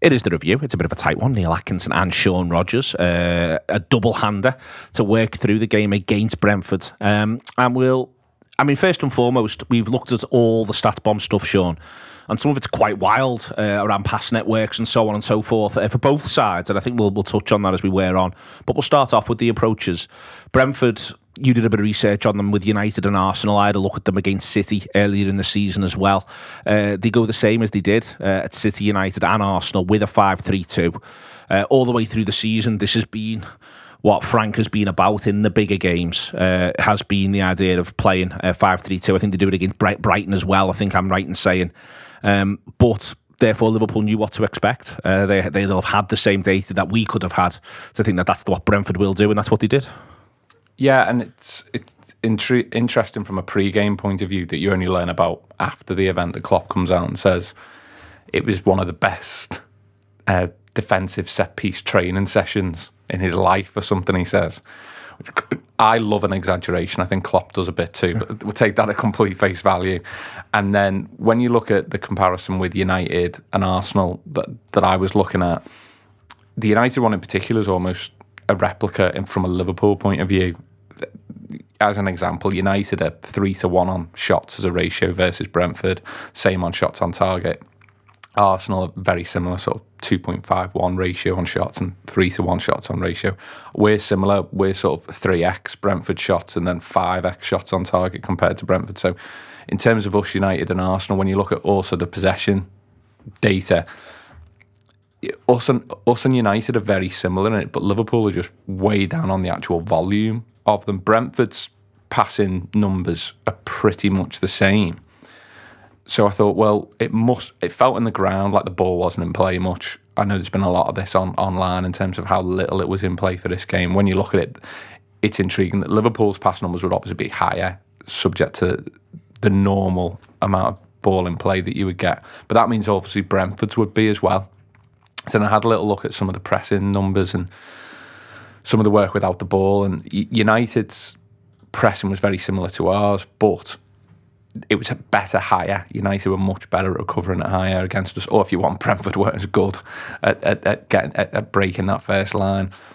It is the review. It's a bit of a tight one. Neil Atkinson and Sean Rogers, a double-hander to work through the game against Brentford. First and foremost, we've looked at all the stat bomb stuff, Sean, and some of it's quite wild around pass networks and so on and so forth for both sides, and I think we'll touch on that as we wear on. But we'll start off with the approaches. Brentford, you did a bit of research on them with United and Arsenal. I had a look at them against City earlier in the season as well. They go the same as they did at City, United and Arsenal with a 5-3-2. All the way through the season, this has been what Frank has been about in the bigger games, has been the idea of playing 5-3-2. I think they do it against Brighton as well, I think I'm right in saying. But therefore, Liverpool knew what to expect. They'll have had the same data that we could have had to think that that's what Brentford will do, and that's what they did. Yeah, and it's interesting from a pre-game point of view that you only learn about after the event that Klopp comes out and says it was one of the best defensive set-piece training sessions in his life or something, he says. I love an exaggeration. I think Klopp does a bit too, but we'll take that at complete face value. And then when you look at the comparison with United and Arsenal that I was looking at, the United one in particular is almost a replica from a Liverpool point of view. As an example, United are 3-1 on shots as a ratio versus Brentford, same on shots on target. Arsenal are very similar, sort of 2.51 ratio on shots and 3-1 shots on ratio. We're similar, we're sort of 3x Brentford shots and then 5x shots on target compared to Brentford. So in terms of us, United and Arsenal, when you look at also the possession data, us and United are very similar in it, but Liverpool are just way down on the actual volume of them. Brentford's passing numbers are pretty much the same. So I thought, well, it felt in the ground like the ball wasn't in play much. I know there's been a lot of this online in terms of how little it was in play for this game. When you look at it, it's intriguing that Liverpool's pass numbers would obviously be higher, subject to the normal amount of ball in play that you would get. But that means obviously Brentford's would be as well. So then I had a little look at some of the pressing numbers and some of the work without the ball, and United's pressing was very similar to ours, but it was better higher. United were much better at recovering it higher against us, or if you want, Brentford weren't as good at breaking that first line.